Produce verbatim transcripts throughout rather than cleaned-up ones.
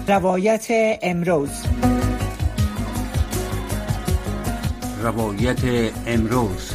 روایت امروز. روایت امروز.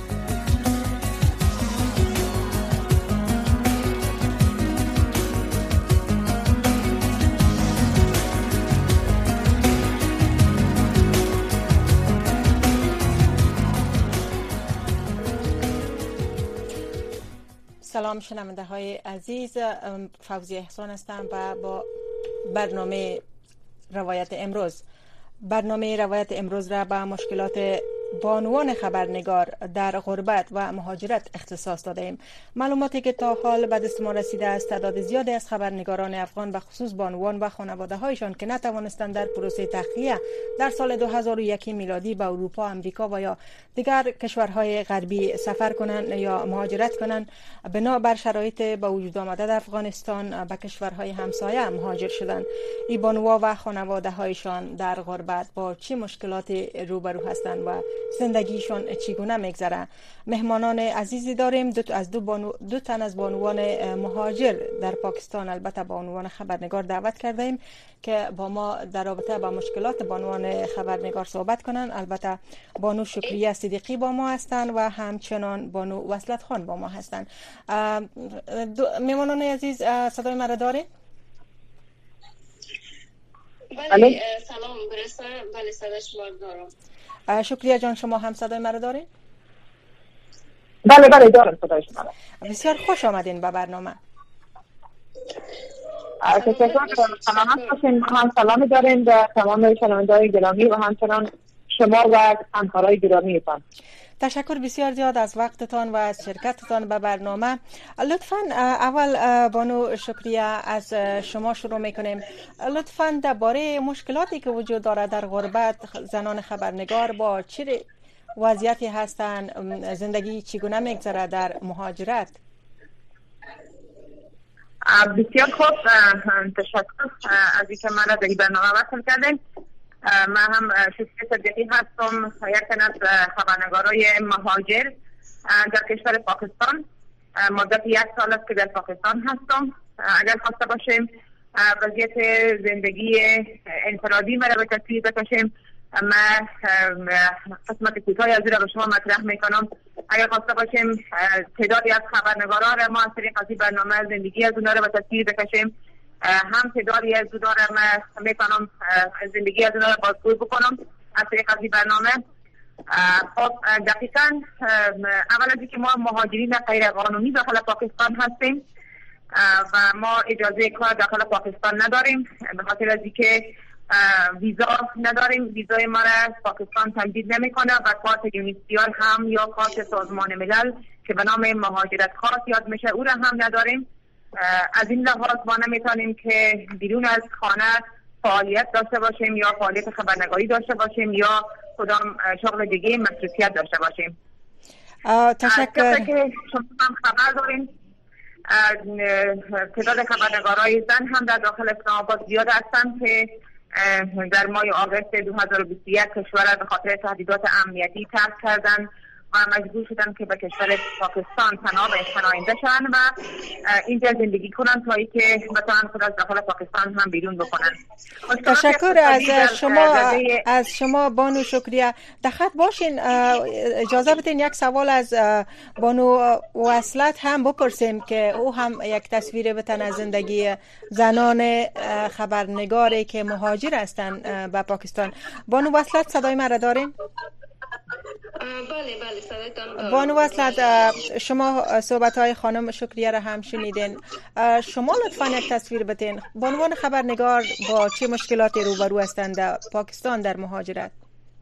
سلام شنونده های عزیز، فوزی احسان هستم و با برنامه روایت امروز برنامه روایت امروز را به مشکلات بانوان خبرنگار در غربت و مهاجرت اختصاص داده ایم. معلوماتی که تا حال به دست ما رسیده است تعداد زیادی از خبرنگاران افغان به خصوص بانوان و خانواده هایشان که نتوانستند در پروسه تخلیه در سال دو هزار و یک میلادی به اروپا، امریکا و یا دیگر کشورهای غربی سفر کنند یا مهاجرت کنند، بنا بر شرایط به وجود آمده در افغانستان به کشورهای همسایه مهاجر شدند. این بانوها و خانواده هایشان در غربت با چه مشکلاتی روبرو هستند و زندگیشون چگونه میگذره؟ مهمانان عزیزی داریم. دو از دو, بانو، دو تن از بانوان مهاجر در پاکستان، البته بانوان خبرنگار، دعوت کرده ایم که با ما در رابطه با مشکلات بانوان خبرنگار صحبت کنند. البته بانو شکریه صدیقی با ما هستند و همچنان بانو وصلت خان با ما هستند. مهمانان عزیز، صدای مرا دارید؟ بله، سلام برسه. بله، صدای شما دارم. شکریه جان، شما هم صدای مرا دارین؟ بله بله دارم صدای شما. بسیار خوش آمدین به برنامه. تشکر. سلامت باشین. ما هم سلام داریم به تمام شنونده‌های گرامی و همچنان شما و همکارای گرامیتان. تشکر بسیار زیاد از وقتتان و از شرکتتان به برنامه. لطفاً اول بانو شکریه از شما شروع میکنیم. لطفاً درباره مشکلاتی که وجود داره در غربت زنان خبرنگار با چه وضعیتی هستند، زندگی چگونه میگذره در مهاجرت؟ بسیار خوب، تشکر از اینکه من در این برنامه وصل کردین. من هم شکریه صدیقی هستم، یک تن از خبرنگارای مهاجر در کشور پاکستان. مدت یک سال است که در پاکستان هستم. اگر خواسته باشیم وضعیت زندگی انفرادی مرا به تصویر بکشیم، من قسمت کوتاهی از این را به شما مطرح میکنم. اگر خواسته باشیم تعدادی از خبرنگاران را ما از طریق از این برنامه زندگی از اونها را به تصویر بکشیم، هم تعدادی از اونها را من میتونم زندگی از اونها را بازگوی بکنم از طریق از این برنامه. خب دقیقا اول از اینکه ما مهاجرین غیر قانونی داخل پاکستان هستیم و ما اجازه کار داخل پاکستان نداریم، به خاطر از اینکه ویزا نداریم. ویزای ما را پاکستان تمدید نمیکنه و کارت یونیسیال هم یا کارت سازمان ملل که به نام مهاجرت خاص یاد میشه او را هم نداریم. از این لحاظ ما نمیتونیم که بیرون از خانه فعالیت داشته باشیم یا فعالیت خبرنگاری داشته باشیم یا کدام شغل دیگه مصروفیت داشته باشیم. تشکر. که شما هم خبر داریم تعداد خبرنگارای زن هم در داخل اسلام آباد زیاد هستند که در ماه آگوست دو هزار و بیست و یک کشور به خاطر تهدیدات امنیتی ترک کردند و مجبور شدن که به کشور پاکستان پناه پناهنده شدن و اینجا زندگی کنن تا اینکه بتونن خود از داخل پاکستان هم بیرون بکنن. تشکر از شما از شما بانو شکریه. دخت باشین، اجازه بدین یک سوال از بانو وصلت هم بپرسیم که او هم یک تصویر بتن از زندگی زنان خبرنگاری که مهاجر هستند به پاکستان. بانو وصلت، صدای مرا دارین؟ بله بله صدایتان دارم. بانو وصلت، شما صحبت‌های خانم شکریه را هم شنیدین. شما لطفاً یک تصویر بدین بانوان خبرنگار با چه مشکلاتی روبرو هستند در پاکستان در مهاجرت؟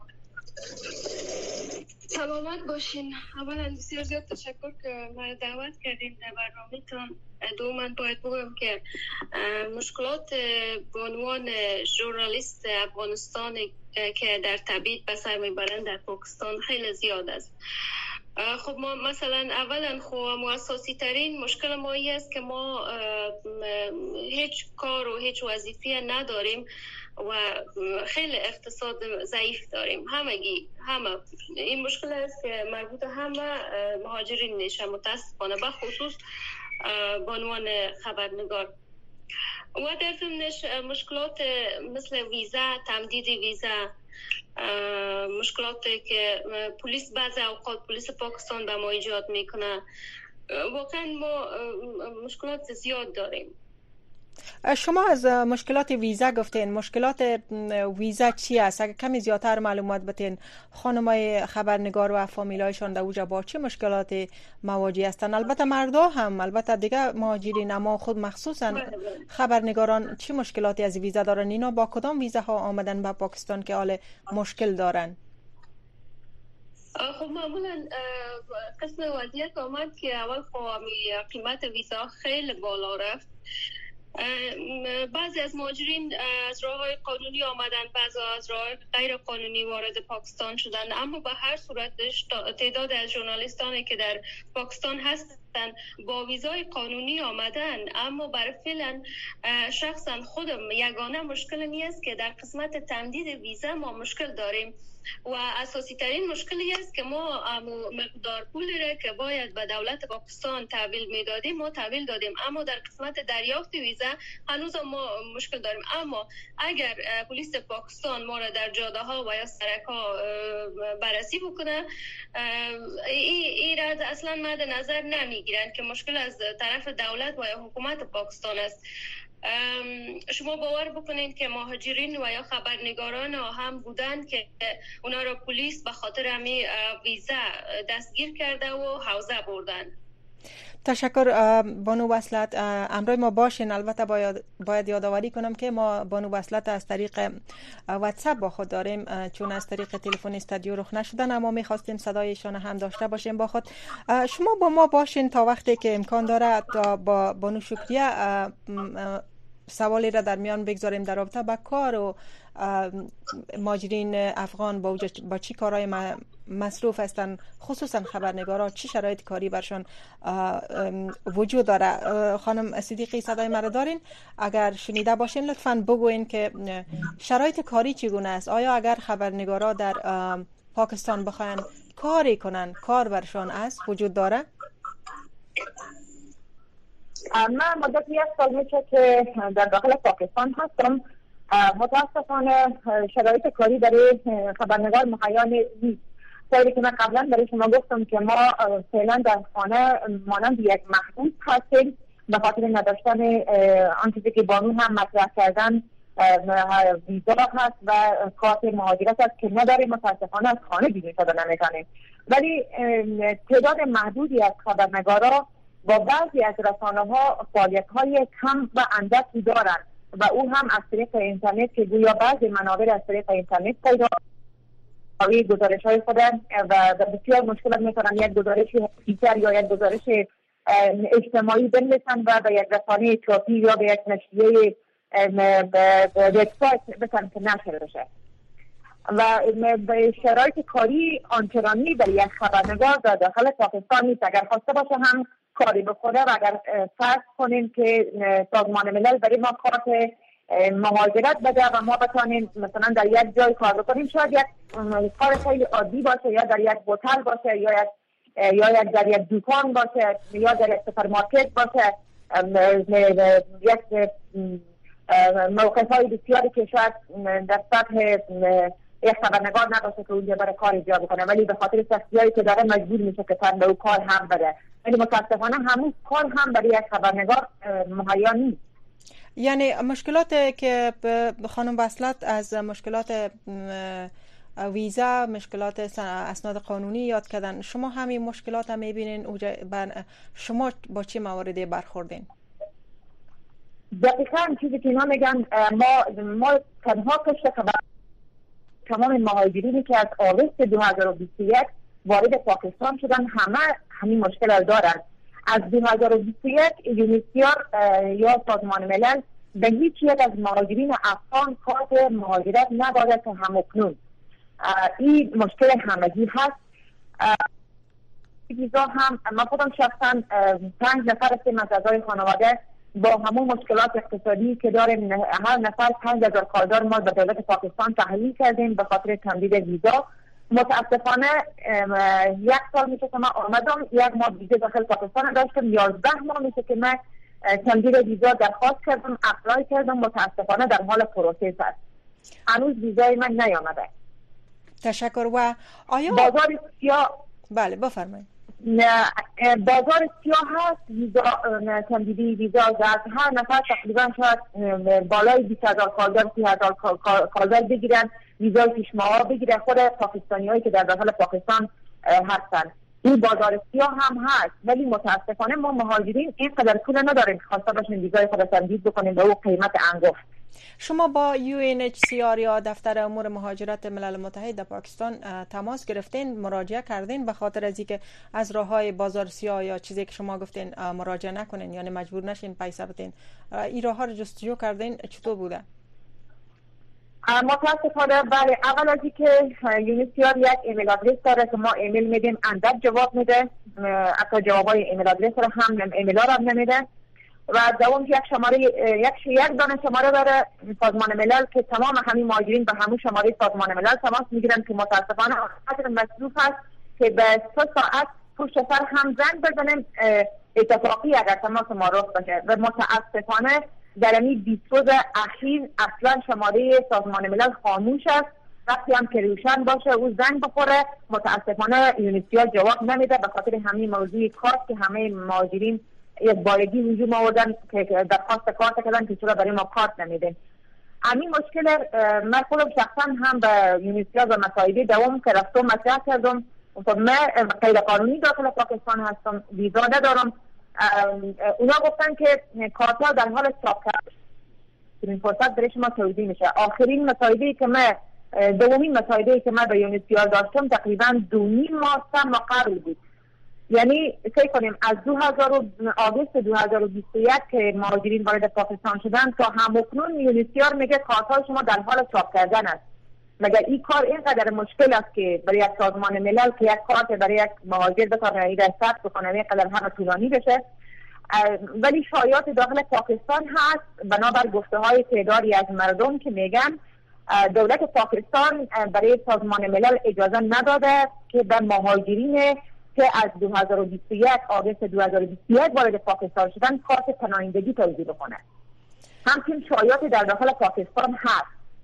سلامت باشین. اولا بسیار زیاد تشکر که ما دعوت کردین در برنامه‌تان. دو من باید بگم که مشکلات بانوان ژورنالیست افغانستان که در تبعید به سر میبرند در پاکستان خیلی زیاد است. خب ما مثلا اولا خب اساسی ترین مشکل ما این است که ما هیچ کار و هیچ وظیفه نداریم و خیلی اقتصاد ضعیف داریم. همگی همه این مشکل است که مربوط همه مهاجرین میشه، متاسفانه به خصوص بانوان خبرنگار. و در ضمنش مشکلات مثل ویزا، تمدید ویزا، مشکلاتی که پلیس بعضی اوقات پلیس پاکستان به ما ایجاد میکنه. واقعا ما مشکلات زیاد داریم. شما از مشکلات ویزا گفتین، مشکلات ویزا چی است؟ اگر کمی زیادتر معلومات بدین. خانمای خبرنگار و فامیلایشان در اوجا با چه مشکلات مواجه هستند؟ البته مردا هم، البته دیگه مهاجرین، اما خود مخصوصا خبرنگاران چه مشکلاتی از ویزا دارن؟ اینا با کدام ویزاها آمدن به پاکستان که حال مشکل دارن؟ خب معمولا قسم وضعیت آمد که اول خب قیمت ویزا خیلی بالا رفت. بعضی از مهاجرین از راه‌های قانونی آمدن، بعضی از راه غیر قانونی وارد پاکستان شدن. اما به هر صورتش تعداد از ژورنالیستانی که در پاکستان هستند با ویزای قانونی آمدن، اما برای فعلا شخصا خودم یگانه مشکل نیست که در قسمت تمدید ویزا ما مشکل داریم و اساسی ترین مشکلی است که ما مقدار پولی را که باید به دولت پاکستان تحویل میدادیم ما تحویل دادیم، اما در قسمت دریافت ویزا هنوز ما مشکل داریم. اما اگر پلیس پاکستان ما را در جاده ها و یا سرک ها بررسی بکنه، این را اصلا مد نظر نمیگیرند که مشکل از طرف دولت و یا حکومت پاکستان است. شما باور بکنید که مهاجرین و یا خبرنگاران هم بودند که اونا را پلیس به خاطر همین ویزا دستگیر کرده و حوزه بردن. تشکر بانو وصلت. امروز ما باشین. البته باید, باید یادآوری کنم که ما بانو وصلت از طریق واتساپ با خود داریم، چون از طریق تلفن استودیو رخ نشدن، اما میخواستیم صدایشان هم داشته باشیم با خود. شما با ما باشین تا وقتی که امکان داره تا با بانو شکریه سوالی را در میان بگذاریم در رابطه با کار و مهاجرین افغان با, با چی کارهای مصروف هستند، خصوصا خبرنگارا چی شرایط کاری برشان وجود داره. خانم صدیقی صدای مرا دارین؟ اگر شنیده باشین لطفاً بگوین که شرایط کاری چگونه است. آیا اگر خبرنگارا در پاکستان بخواین کاری کنن کار برشان است وجود داره؟ من مدت یک سال میشه که در داخل پاکستان هستم. متاسفانه شرایط کاری برای خبرنگار مهیا نیست. طوری که من قبلا برای شما گفتم که ما فعلا در خانه مانند یک محبوس هستیم به خاطر نداشتن آن چیزی که بانو هم مطرح کردن، ویزا هست و کارت مهاجرت هست که نداریم. متاسفانه از خانه بیرون شدن نمیتونیم. ولی تعداد محدودی از خبرنگارا با بعضی از رسانه ها فعالیت های کم و اندکی دارند و او هم از طریق اینترنت که گویا بعضی منابع از طریق اینترنت پیدا روی گزارش های خودن و بسیار مشکلات میکنن یک گزارش فیچر یا یک گزارش اجتماعی بنویسن و به یک رسانه چاپی یا به یک نشریه وبسایت بسن که نشر بشه. و به شرایط کاری آنچنانی برای یک خبرنگار در داخل پاکستان نیست. اگر خواسته باشه هم کاری بخوره و اگر فرض کنیم که سازمان ملل برای ما کارت مهاجرت بده و ما بتانیم مثلا در یک جای کار بکنیم، شاید یک کار خیلی عادی باشه یا در یک هتل باشه یا یک یا یک در یک دکان باشه یا در یک سوپرمارکت باشه، یک موقف های بسیاری که شاید در سطح یک خبرنگار نباشه که اونجا برای کار اجرا بکنه، ولی به خاطر سختی‌هایی که داره مجبور میشه که تن به او کار هم بده. ولی متاسفانه همون کار هم برای یک خبرنگار مهیا نیست. یعنی مشکلات که خانم وصلت از مشکلات ویزا، مشکلات اسناد قانونی یاد کردن، شما همین مشکلات هم میبینین شما با چه مواردی برخوردین؟ دقیقاً چیزی که اینا میگن ما ما تنها پشت خبر تمام مهاجرینی که از آگوست دو هزار و بیست و یک وارد پاکستان شدن همه همین مشکل دارند. از دو هزار و بیست و یک یونیسیار یا سازمان ملل به هیچ یک از مهاجرین افغان کارت مهاجرت نداده تا همکنون. این مشکل همگی هست. ویزا هم من خودم شخصا پنج نفر هستیم از اعضای خانواده با همون مشکلات اقتصادی که داریم، هر نفر پنج هزار کالدار ما به دولت پاکستان تحویل کردیم به خاطر تمدید ویزا. متاسفانه یک سال میشه که من آمدم، یک ماه ویزا داخل پاکستان داشتم، یازده ماه میشه که من تمدید ویزا درخواست کردم، اپلای کردم، متاسفانه در حال پروسس است. هنوز ویزای من نیامده. تشکر. و آیا بازار سیاه بله بفرمایید. بازار سیاه هست، ویزا تمدیدی ویزا از هر نفر تقریبا شاید بالای بیست هزار کالدر سی هزار کالدر بگیرن، ویزای پیش ماه بگیرن، خود پاکستانی هایی که در داخل پاکستان هستن. این بازار سیاه هم هست، ولی متاسفانه ما مهاجرین اینقدر پول نداریم که خواسته باشیم ویزای خود تمدید بکنیم به او قیمت انگفت. شما با یو ان اچ سی آر یا دفتر امور مهاجرت ملل متحد در پاکستان تماس گرفتین، مراجعه کردین به خاطر از اینکه از راههای بازار سیاه یا چیزی که شما گفتین مراجعه نکنین، یعنی مجبور نشین پیسه بدین، این راه ها رو جستجو کردین؟ چطور بوده؟ متاسفانه بله، اول از اینکه یو ان اچ سی آر یک ایمیل آدرس داره که ما ایمیل میدیم اندک جواب میده، حتی جوابای ایمیل آدرس رو هم ایمیل ها رو نمیده. و دوم یک شماره یک یک دانه شماره داره سازمان ملل که تمام همین مهاجرین به همون شماره سازمان ملل تماس میگیرن که متاسفانه خاطر مصروف هست که به سه ساعت پشت سر هم زنگ بزنیم اتفاقی اگر تماس ما رخ بشه. و متاسفانه در این بیست روز اخیر اصلا شماره سازمان ملل خاموش است. وقتی هم که روشن باشه او زنگ بخوره متاسفانه یو ان اچ سی آر جواب نمیده، به خاطر همین موضوع کارت که همه مهاجرین یک بارگی وجود آوردن که درخواست کارت کردن که چرا برای ما کارت نمیدین. همین مشکل من خودم شخصا هم به یو ان اچ سی آر و مسائلی دوام که رفتم مطرح کردم. من غیر قانونی داخل پاکستان هستم، ویزا ندارم. اونا گفتن که کارت ها در حال چاپ کردن، این فرصت برای شما توضیح میشه. آخرین مسائلی که من دومین مسائلی که من به یو ان اچ سی آر داشتم تقریبا دو نیم ماه سم قبل بود. یعنی فکر کنیم از دو هزار آگوست دو هزار و بیست و یک که مهاجرین وارد پاکستان شدن تا همکنون یو ان اچ سی آر میگه کارت‌های شما در حال چاپ کردن است. مگر این کار اینقدر مشکل است که برای یک سازمان ملل که یک کارت برای یک مهاجر بتونه این را ثبت بکنه اینقدر هم طولانی بشه؟ ولی شایعات داخل پاکستان هست بنابر گفته‌های تعدادی از مردم که میگن دولت پاکستان برای سازمان ملل اجازه نداده که به مهاجرین که از دو هزار و بیست و یک آگوست دو هزار و بیست و یک وارد پاکستان شدن کارت پناهندگی توزیع بکنه. همچنین شایعات در داخل پاکستان هست.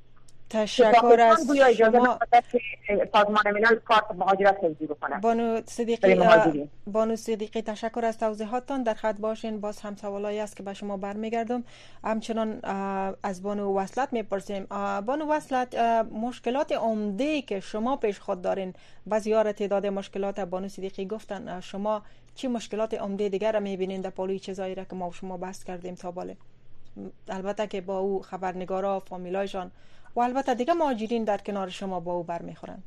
تشکر از شما. سازمان ملل کارت مهاجرت توزیع بکنه. بانو صدیقی بانو صدیقی تشکر از توضیحاتتان. در خط باشین، باز هم سوالایی است که به شما برمیگردم. همچنان از بانو وصلت میپرسیم. بانو وصلت، مشکلات عمده که شما پیش خود دارین، بسیار تعداد مشکلات بانو صدیقی گفتن، شما چی مشکلات عمده دیگر را میبینین در پالوی چیزایی را که ما شما بحث کردیم تا باله؟ البته که با او خبرنگارا، فامیلایشان و البته دیگه مهاجرین در کنار شما با او برمیخورن.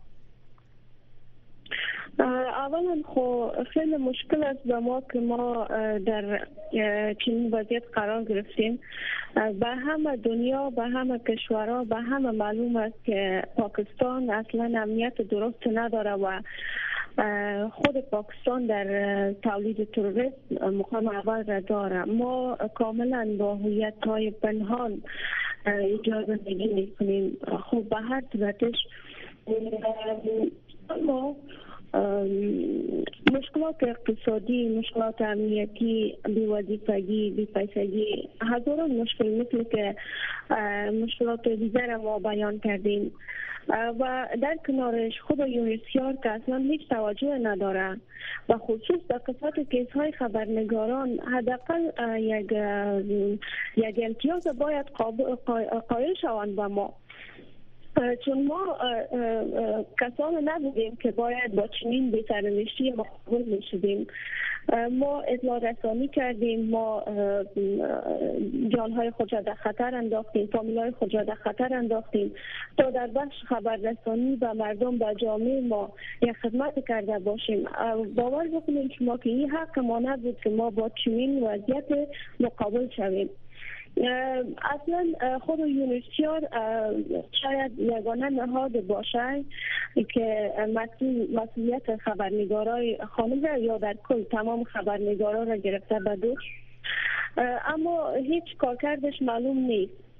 اولا خو خیلی مشکل است به ما که ما در چنین وضعیت قرار گرفتیم. به همه دنیا، به همه کشورها، به همه معلوم است که پاکستان اصلا امنیت درست نداره و خود پاکستان در تولید تروریست مقام اول را داره. ما کاملا با هویت‌های پنهان اجازه نمی‌کنیم. خب به هر صورتش ما مشکلات اقتصادی، مشکلات امنیتی، بی‌وظیفگی، بی‌پیسگی، هزاران مشکل مثل که مشکلات دیگر ما بیان کردیم و در کنارش خود یو ان اچ سی آر که اصلا هیچ توجه نداره و خصوص در قسمت کیس های خبرنگاران حداقل یک یک امتیاز باید قائل شوند به ما، چون ما کسان نبودیم که باید با چنین بی‌سرنوشتی مقابل می‌شدیم. ما اطلاع رسانی کردیم، ما جانهای خود را در خطر انداختیم، فامیلای خود را در خطر انداختیم تا در بخش خبررسانی و مردم و جامعه ما یک خدمت کرده باشیم. باور بکنید شما که این حق ما نبود که ما با چنین وضعیت مقابل شویم. اصلا خود یو ان اچ سی آر شاید یگانه نهاد باشه که مسئولیت خبرنگارای خانم را یا در کل تمام خبرنگارا را گرفته به دوش، اما هیچ کارکردش معلوم نیست.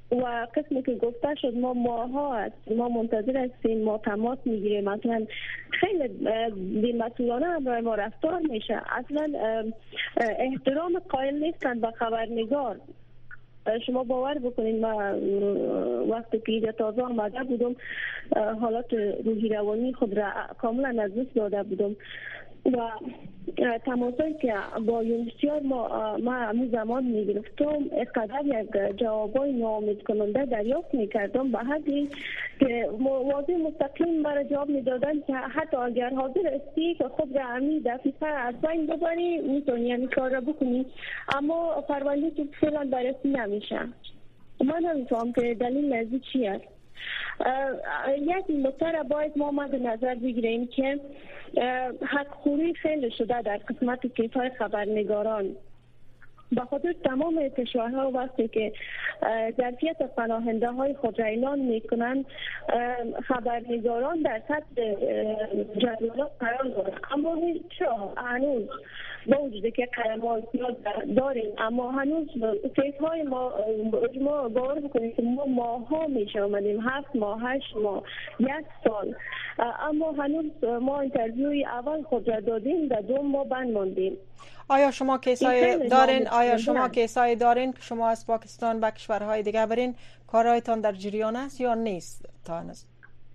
و قسمی که گفته شد ما ماها است ما منتظر هستیم، ما تماس میگیریم، مثلا خیلی بی‌مسئولانه همراه ما رفتار میشه، اصلا احترام قائل نیستند به خبرنگار. شما باور بکنید ما وقتی که ایده تازه آمده بودم حالات روحی روانی خود را کاملا از دست داده بودم و تماسایی که با یونیسیار ما ما همون زمان میگرفتم اقدر یک جوابای ناامید کننده دریافت میکردم به حدی که واضح مستقیم برای جواب میدادن که حتی اگر حاضر استی که خود را همی دفیسه از بین ببری میتونی همین کار را بکنی، اما پرونده تو فعلا بررسی نمیشه. من نمیتونم که دلیل نزدیک چی است. یک نکته را باید ما مد نظر بگیریم که حق خوری خیلی شده در قسمت کیفای خبرنگاران. به خاطر تمام کشورها وقتی که ظرفیت پناهنده های خود را اعلان میکنند خبرنگاران در سطح جدولات قرار دارند، اما چرا هنوز با وجود که قدمات داریم اما هنوز کیس های ما ما باور بکنید که ما ماها میشه آمدیم، هفت ماه هشت ماه یک سال، اما هنوز ما اینترویوی اول خود را دادیم در دو ماه بند ماندیم. آیا شما کیسای دارین آیا شما کیسای دارین که شما از پاکستان به کشورهای دیگه برین کارهایتان در جریان است یا نیست تا هنوز؟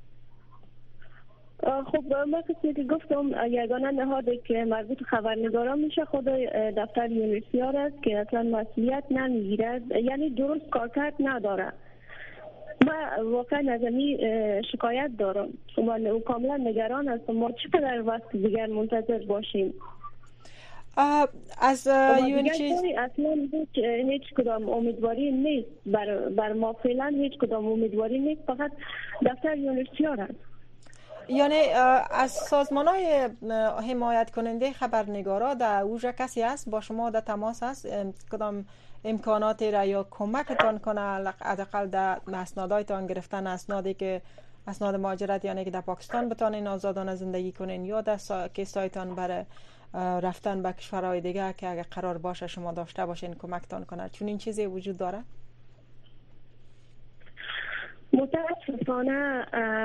خب ما قسمی که گفتم یگانه نهادی که مربوط خبرنگاران میشه خود دفتر یونیسیار است که اصلا مسئولیت نمیگیره، یعنی درست کارکرد نداره. ما واقعا از این شکایت دارم و کاملا نگران هستم ما چقدر وقت دیگر منتظر باشیم. از یونیسیار اصلا هیچ هیچ کدام امیدواری نیست بر, بر ما فعلا هیچ کدام امیدواری نیست، فقط دفتر یونیسیار است. یعنی از سازمان های حمایت کننده خبرنگارا در اوجه کسی هست با شما در تماس هست کدام امکاناتی را یا کمکتان کنه حداقل در اسنادایتان گرفتن اسنادی که اسناد مهاجرت یعنی که در پاکستان بتانین آزادانه زندگی کنین یا در کیسایتان برای رفتن به کشورهای دیگه که اگر قرار باشه شما داشته باشین کمکتان کنه، چون این چیزی وجود داره؟ متاسفانه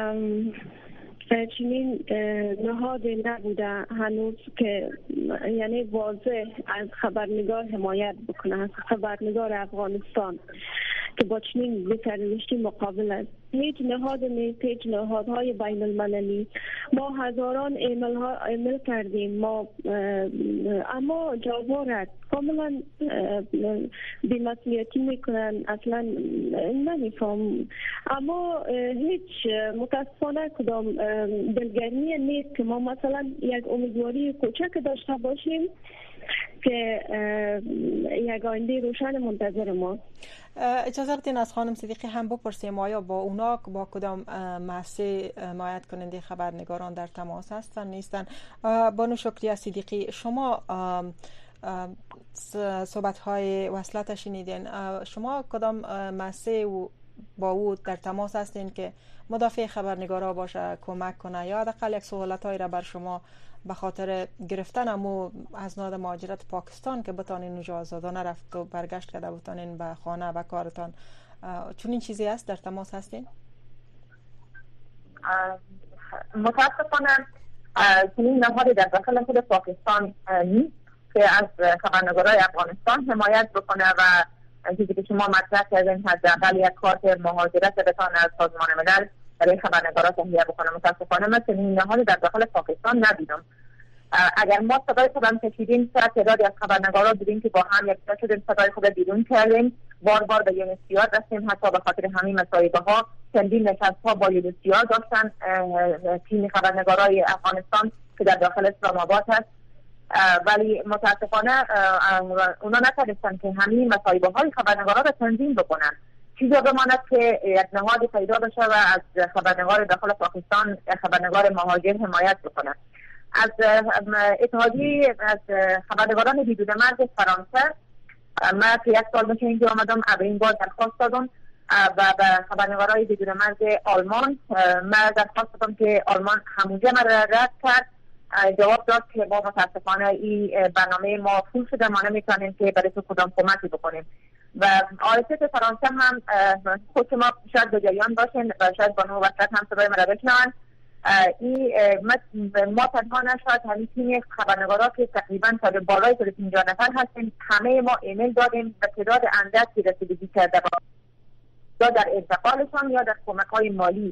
چنین نهادی نبوده هنوز که یعنی واضح از خبرنگار حمایت بکنه، از خبرنگار افغانستان که با چنین سرنوشتی مقابل است. هیچ نهاد نیست، هیچ نهادهای بین المللی. ما هزاران ایمیل ها ایمیل کردیم ما اما جواب رد کاملا بی‌مسئولیتی میکنن، اصلا نمیفهم. اما هیچ متاسفانه کدام دلگرمی نیست که ما مثلا یک امیدواری کوچک داشته باشیم که یک آینده روشن منتظر ما. اجازه بدین از خانم صدیقی هم بپرسیم آیا با اونا با کدام مؤسسه حمایت کننده خبرنگاران در تماس هستن نیستن؟ بانو شکریه صدیقی شما صحبت های وصلت شنیدین، شما کدام مؤسسه با او در تماس هستین که مدافع خبرنگارا باشه کمک کنه یا حداقل یک سهولت‌هایی را بر شما به خاطر گرفتن امو اسناد مهاجرت پاکستان که بتانین اونجا آزادانه رفت و برگشت کرده بتانین به خانه و کارتان، چون این چیزی هست در تماس هستین؟ متاسفانه چنین نهادی در داخل خود پاکستان نیست که از خبرنگارای افغانستان حمایت بکنه و چیزی که شما مطرح کردین حداقل یک کارت مهاجرت بتانه از سازمان ملل برای خبرنگارا تهیه بکنه. متاسفانه من چنین نهادی در داخل پاکستان ندیدم. اگر ما صدای خودم کشیدیم سر تعدادی از خبرنگارا دیدیم که با هم یکجا شدیم صدای خود بیرون کردیم، بار بار به یونیسیار رفتیم، حتی به خاطر همین مصاحبه ها چندین نشست ها با یونیسیار داشتن تیم خبرنگارای افغانستان که در داخل اسلام آباد هست، ولی متاسفانه اونا نتونستن که همین مصاحبه های خبرنگارا را تنظیم بکنن. چیزی بماند که یک نهاد پیدا بشه و از خبرنگار داخل پاکستان خبرنگار مهاجر حمایت بکنه. از اتحادیه از خبرنگاران بدون مرز فرانسه من که یک سال میشه اینجا آمدم اولین بار درخواست دادم و به خبرنگارای بدون مرز آلمان من درخواست دادم که آلمان همونجا من رد کرد، جواب داد که ما متاسفانه این برنامه ما فول شده، ما نمیتونیم که برای تو کدام کمکی بکنیم. و آرسیت فرانسه هم خود شما شاید به جریان باشین و شاید بانو وسط هم صدای من را بشنون. این ما تنها نشد، همین تیم خبرنگارا که تقریبا تا به بالای پنجاه نفر هستیم، همه ما ایمیل دادیم به تعداد اندکی رسیدگی کرده یا در انتقالشان یا در کمک های مالی.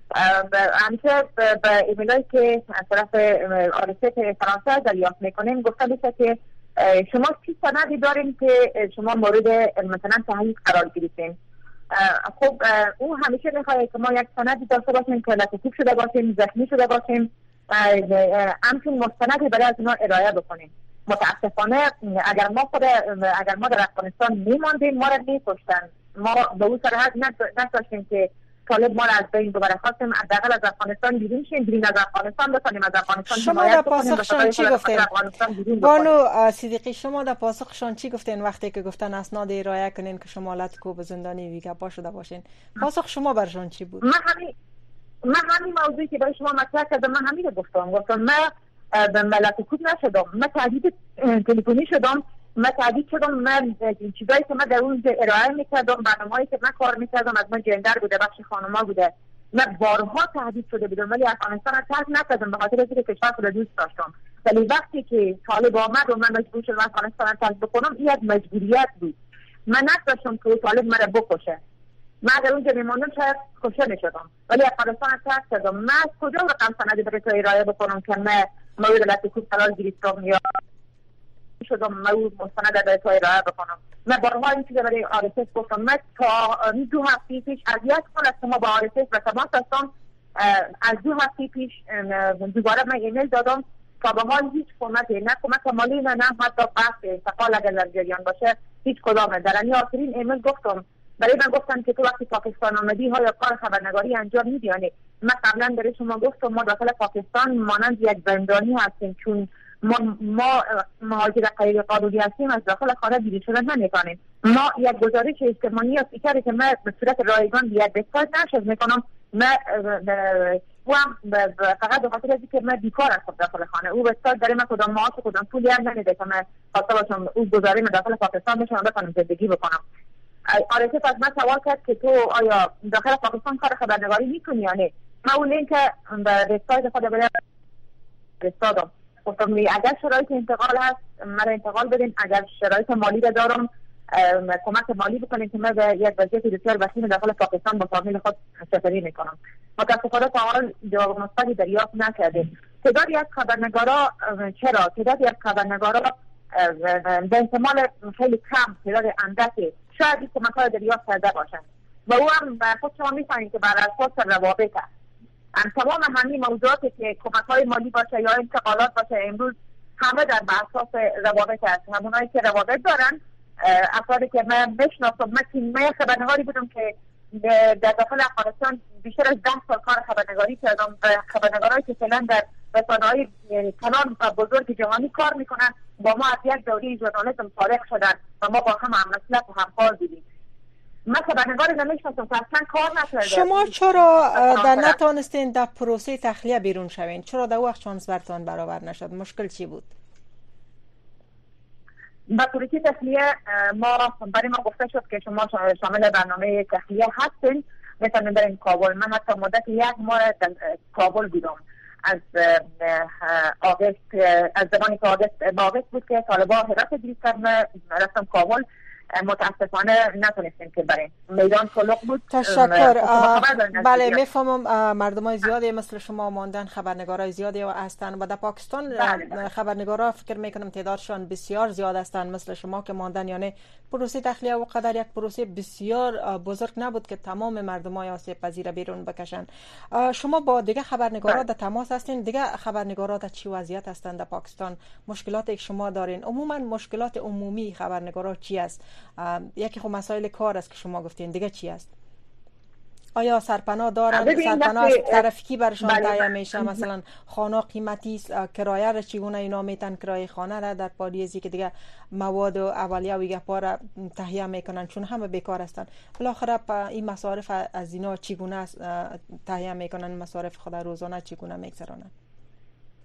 همیشه به ایمیل هایی که از طرف آرسیت فرانسه دریافت میکنیم گفته میشه که شما چی سندی داریم که شما مورد مثلا تحقیق قرار گرفتین. خب او همیشه میخواد که ما یک سندی داشته باشیم که لطفی شده باشیم، زخمی شده باشیم، همچون مستندی برای از اینا ارائه بکنیم. متاسفانه اگر ما خود اگر ما در افغانستان میماندیم ما را میکشتن. ما به اون سرحد نداشتیم که طالب ما را از بین ببره. خواستیم حداقل از افغانستان بیرون شیم، بیرون از افغانستان بکنیم، از افغانستان شما در پاسخشان چی گفتین؟ بانو صدیقی شما در پاسخشان چی گفتین وقتی که گفتن اسناد ارائه کنین که شما لطکوب زندانی ویگپا شده باشین؟ پاسخ شما برشان چی بود؟ من همین من همین موضوعی که برای شما مطرح کردم من همین رو گفتم. گفتم من به لطکوب نشدم، من تهدید تلفنی شدم، من تهدید شدم. من این چیزایی که من در اون ارائه میکردم، برنامه‌ای که من کار میکردم از من جندر بوده، بخش خانوما بوده، من بارها تهدید شده بودم ولی افغانستان را ترک نکردم به خاطر اینکه کشور رو دوست داشتم. ولی وقتی که طالب آمد و من مجبور شدم افغانستان را ترک بکنم، این یک مجبوریت بود. من نذاشتم که طالب مرا بکشه. من اگر اونجا میموندم شاید کشته میشدم، ولی افغانستان را ترک کردم. من از کجا رقم سندی برای تو ارائه بکنم که من مورد لطکوب قرار گرفتم یا شدم موضوع مستند در تو ارائه بکنم؟ من بارها این چیزا برای آرسیس گفتم. من تا دو هفته پیش از یک سال از شما با آرسیس و تماس هستم. از دو هفته پیش دوباره من ایمیل دادم تا به حال هیچ کمکی، نه کمک مالی نه نه حتی بحث انتقال اگر در جریان باشه هیچ کدامه. در این آخرین ایمیل گفتم برای من گفتن که تو وقتی پاکستان آمدی ها یا کار خبرنگاری انجام میدی. من قبلا برای شما گفتم ما داخل پاکستان مانند یک زندانی هستیم، چون ما ما مهاجر غیر قانونی هستیم، از داخل خانه بیرون شدن نمی‌کنیم. ما یک گزارش اجتماعی است که من به صورت رایگان بیاد بساز نشد میکنم. من و فقط به خاطر اینکه من بیکار هستم داخل خانه، او بساز برای من کدام معاش و کدام پولی هم نمیده که من خواسته باشم او گزارش من داخل پاکستان بشم بتونم زندگی بکنم. آرسیس از من سوال کرد که تو آیا داخل پاکستان کار خبرنگاری میکنی یا نه؟ من اون لینک به وبسایت خود برای فرستادم. گفتم اگر شرایط انتقال هست مرا انتقال بدین، اگر شرایط مالی را دارم کمک مالی بکنین که من به یک وضعیت بسیار وسیع داخل پاکستان با فامیل خود سفری میکنم. متاسفانه تا حال جواب مثبتی دریافت نکردیم. تعدادی از خبرنگارا چرا تعدادی از خبرنگارا به احتمال خیلی کم، تعداد اندکی شاید این کمک‌ها دریافت کرده باشند و او هم خود شما می‌فهمید که بر اساس روابط است. تمام همین موضوعاتی که کمک‌های مالی باشه یا انتقالات باشه امروز همه در اساس روابط است. همونایی که روابط دارن افرادی که من میشناسم، من تیم خبرنگاری بودم که در داخل افغانستان بیشتر از ده سال کار خبرنگاری کردم. خبرنگارایی که فعلا در رسانه‌های کانال بزرگ جهانی کار میکنن با ما از یک دوره ژورنالیسم فارغ شدن و ما با هم هم‌مسلک و همکار بودیم. من خبرنگاری نمیشناسم که اصلا کار نکرده. شما چرا در نتونستین در پروسه تخلیه بیرون شوین؟ چرا در وقت شانس برتان برابر نشد؟ مشکل چی بود؟ با پروسه تخلیه ما برای ما گفته شد که شما شامل برنامه تخلیه هستین، میتونین برین کابل. من حتی مدت یک ماه در کابل بودم. از آگست از زمانی که آگست با آگست بود که طالبا حراست گرفتن رفتم کابل. متاسفانه نتونستیم که بریم، میدان کلوق بود. تشکر. بله میفهمم مردمای زیادی مثل شما ماندن، خبرنگارای زیادی هستن و در پاکستان خبرنگارا فکر میکنم تعدادشان بسیار زیاد هستن مثل شما که ماندن. یعنی پروسه تخلیه و قدر یک پروسه بسیار بزرگ نبود که تمام مردمای آسیب پذیر بیرون بکشن. شما با دیگه خبرنگارا در تماس هستین؟ دیگه خبرنگارا در چی وضعیت هستند در پاکستان؟ مشکلاتی که شما دارین عموما مشکلات عمومی خبرنگارا چی است؟ یکی خب مسائل کار است که شما گفتین، دیگه چی است؟ آیا سرپناه دارن؟ سرپناه از طرف کی برشان تهیه میشه؟ مثلا خانه قیمتی است، کرایه را چگونه اینا میتن کرایه خانه را در پالیزی که دیگه مواد و اولیه و گپا را تهیه میکنن چون همه بیکار هستن. بالاخره این مصارف از اینا چگونه تهیه میکنن؟ مصارف خود روزانه چگونه میگذرانن؟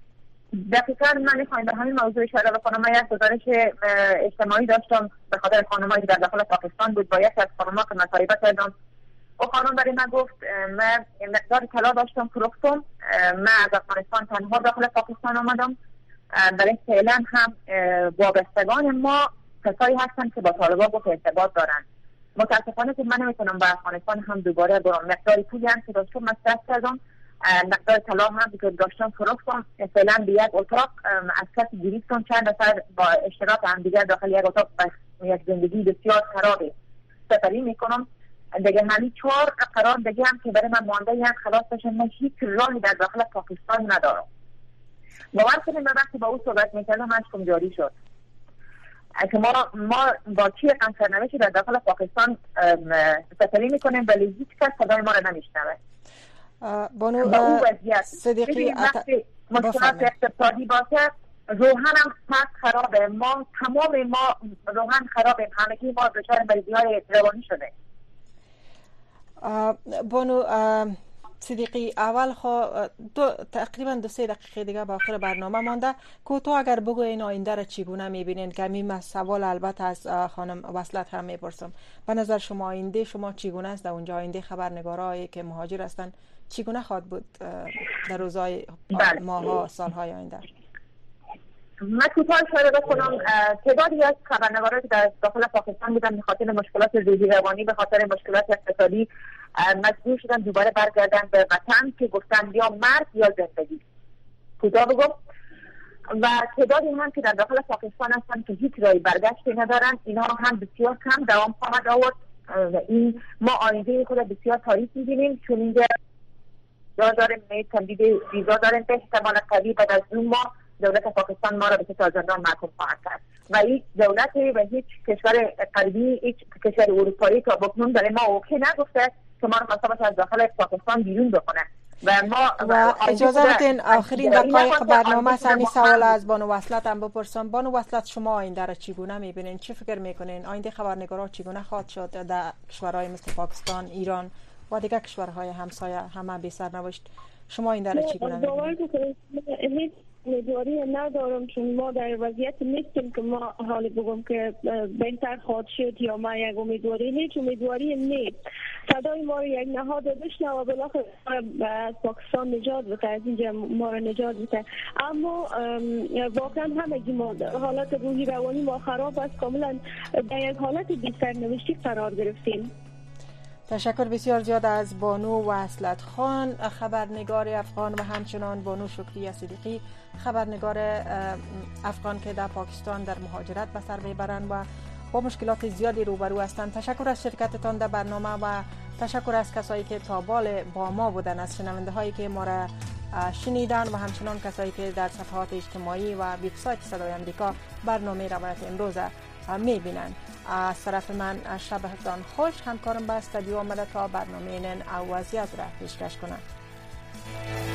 دقیقاً من میخوایم به همین موضوع اشاره بکنم. من یک گزارش اجتماعی داشتم به خاطر خانمایی که در داخل پاکستان بود، با یکی از خانم‌ها که مصاحبه کردم. او خانم برای من گفت من مقدار طلا داشتم فروختم، من از افغانستان تنها داخل پاکستان آمدم، برای فعلا هم وابستگان ما کسایی هستن که با طالبان گفت ارتباط دارن. متاسفانه که من نمیتونم به افغانستان هم دوباره برم. مقداری پولی هم که داشتم مصرف کردم، مقدار طلا هم که داشتم فروختم. فعلا به یک اتاق از کسی گریستم، چند نفر با اشتراک هم دیگر داخل یک اتاق یک زندگی بسیار خرابی سپری میکنم. دیگه همین چهار قرار دیگه هم که برای من مانده یک خلاص بشن. من هیچ راهی در داخل پاکستان ندارم. باور کنید من وقتی با او صحبت میکردم اشکم جاری شد که ما ما با چی رقم سرنوشتی در داخل پاکستان سفری میکنیم ولی هیچ کس صدای ما رو نمیشنوه. بانو با اون وضعیت صدیقی وقتی مشکلات اقتصادی باشه روحان هم پس خرابه. ما تمام ما روحان خرابه، همگی ما دچار مریضی های روانی شده. بانو صدیقی اول خو دو تقریبا دو سه دقیقه دیگه با آخر برنامه مانده. کوتاه اگر بگوین آینده را چگونه میبینین؟ که همین سوال البته از خانم وصلت هم میپرسم. به نظر شما آینده شما چگونه است در اونجا؟ آینده خبرنگارایی که مهاجر هستن چگونه خواهد بود در روزهای ماها سالهای آینده؟ من کوتاه اشاره بکنم. تعدادی از خبرنگارایی که در داخل پاکستان بودن به خاطر مشکلات روحی روانی، به خاطر مشکلات اقتصادی مجبور شدن دوباره برگردن به وطن که گفتن یا مرگ یا زندگی. کوتاه بگم. و تعدادی هم که در داخل پاکستان هستن که هیچ راهی برگشتی ندارن، اینها هم بسیار کم دوام خواهد آورد. این ما آینده خود بسیار تاریک می‌بینیم، چون اینجا داریم تمدید ویزا داریم به احتمال قوی بعد از دو ماه دولت پاکستان ما را به تا زندان محکوم خواهد کرد و هیچ دولتی و هیچ کشور غربی، هیچ کشور اروپایی تا بکنون برای ما اوکی نگفته که ما را خواسته از داخل پاکستان بیرون بکنه. و ما و اجازه بدین آخرین دقایق برنامه سمی سوال از بانو وصلت هم بپرسم. بانو وصلت شما آینده را چگونه میبینین؟ چه فکر میکنین؟ آینده خبرنگارا چگونه خواهد شد در کشورهای مثل پاکستان، ایران و دیگر کشورهای همسایه همه بی سرنوشت؟ شما آینده را چگونه میبینین؟ امیدواری ندارم، چون ما در وضعیت نیستیم که ما حالی بگم که بهتر خواهد شد یا ما یک امیدواری نیست. امیدواری نیست. صدای ما رو یک نهاد بشنوه و بالاخره از پاکستان نجات بده، از اینجا ما رو نجات بده. اما واقعا همگی ما حالت روحی روانی ما خراب است، کاملا در یک حالت بی سرنوشتی قرار گرفتیم. تشکر بسیار زیاد از بانو وصلت خان، خبرنگار افغان، و همچنان بانو شکری صدیقی، خبرنگار افغان که در پاکستان در مهاجرت به سر میبرند و با مشکلات زیادی روبرو هستند. تشکر از شرکتتان در برنامه و تشکر از کسایی که تا بال با ما بودن، از شنونده هایی که ما را شنیدن و همچنان کسایی که در صفحات اجتماعی و وبسایت صدای آمریکا برنامه روایت امروز میبینند. از طرف من شبتان خوش. همکارم به استودیو آمده تا برنامه نن او وضعیت را پیشکش کنم.